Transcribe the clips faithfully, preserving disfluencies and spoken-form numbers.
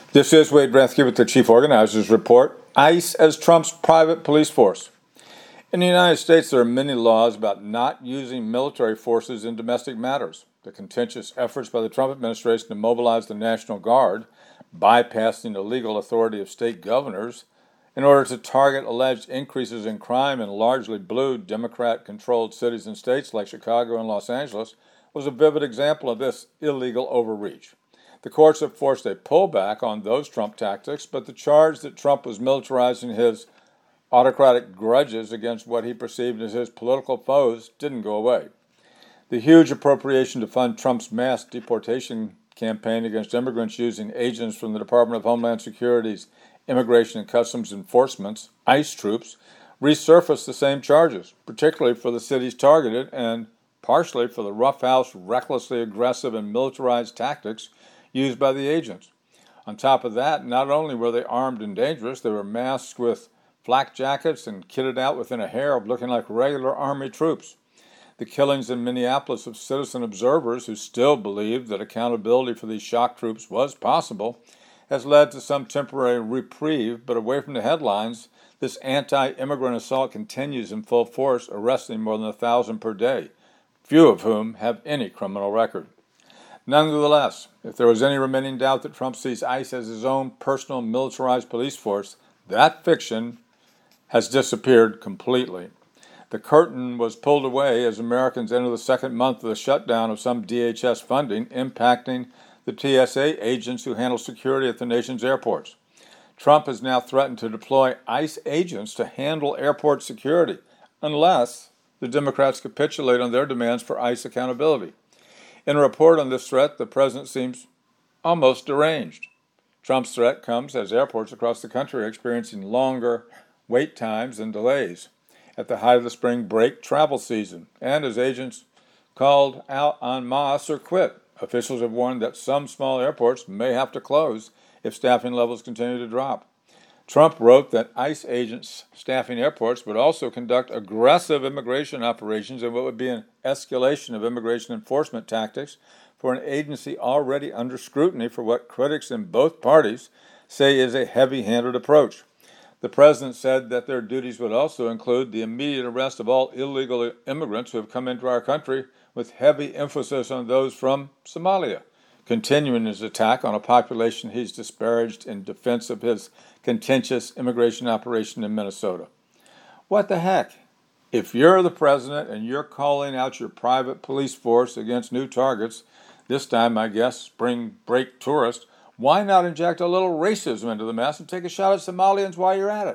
This is Wade Rathke with the Chief Organizers Report. ICE as Trump's private police force. In the United States, there are many laws about not using military forces in domestic matters. The contentious efforts by the Trump administration to mobilize the National Guard, bypassing the legal authority of state governors, in order to target alleged increases in crime in largely blue Democrat-controlled cities and states like Chicago and Los Angeles, was a vivid example of this illegal overreach. The courts have forced a pullback on those Trump tactics, but the charge that Trump was militarizing his autocratic grudges against what he perceived as his political foes didn't go away. The huge appropriation to fund Trump's mass deportation campaign against immigrants using agents from the Department of Homeland Security's Immigration and Customs Enforcement's ICE troops resurfaced the same charges, particularly for the cities targeted and partially for the roughhouse, recklessly aggressive, and militarized tactics used by the agents. On top of that, not only were they armed and dangerous, they were masked with flak jackets and kitted out within a hair of looking like regular Army troops. The killings in Minneapolis of citizen observers who still believed that accountability for these shock troops was possible has led to some temporary reprieve, but away from the headlines, this anti-immigrant assault continues in full force, arresting more than a thousand per day, few of whom have any criminal record. Nonetheless, if there was any remaining doubt that Trump sees ICE as his own personal militarized police force, that fiction has disappeared completely. The curtain was pulled away as Americans enter the second month of the shutdown of some D H S funding, impacting the T S A agents who handle security at the nation's airports. Trump has now threatened to deploy ICE agents to handle airport security, unless the Democrats capitulate on their demands for ICE accountability. In a report on this threat, the president seems almost deranged. Trump's threat comes as airports across the country are experiencing longer wait times and delays at the height of the spring break travel season, and as agents called out en masse or quit. Officials have warned that some small airports may have to close if staffing levels continue to drop. Trump wrote that ICE agents staffing airports would also conduct aggressive immigration operations in what would be an escalation of immigration enforcement tactics for an agency already under scrutiny for what critics in both parties say is a heavy-handed approach. The president said that their duties would also include the immediate arrest of all illegal immigrants who have come into our country, with heavy emphasis on those from Somalia, continuing his attack on a population he's disparaged in defense of his contentious immigration operation in Minnesota. What the heck? If you're the president and you're calling out your private police force against new targets, this time, I guess, spring break tourists, why not inject a little racism into the mess and take a shot at Somalians while you're at it?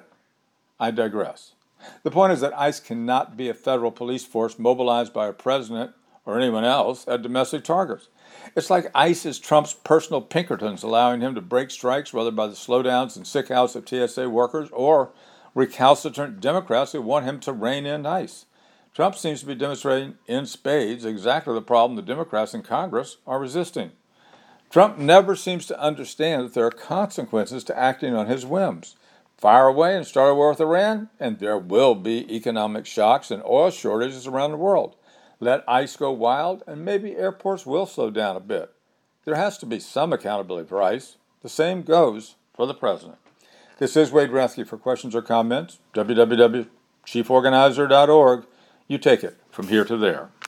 I digress. The point is that ICE cannot be a federal police force mobilized by a president or anyone else at domestic targets. It's like ICE is Trump's personal Pinkertons, allowing him to break strikes, whether by the slowdowns and sick outs of T S A workers or recalcitrant Democrats who want him to rein in ICE. Trump seems to be demonstrating in spades exactly the problem the Democrats in Congress are resisting. Trump never seems to understand that there are consequences to acting on his whims. Fire away and start a war with Iran, and there will be economic shocks and oil shortages around the world. Let ICE go wild, and maybe airports will slow down a bit. There has to be some accountability for ICE. The same goes for the president. This is Wade Rathke. For questions or comments, w w w dot chief organizer dot org. You take it from here to there.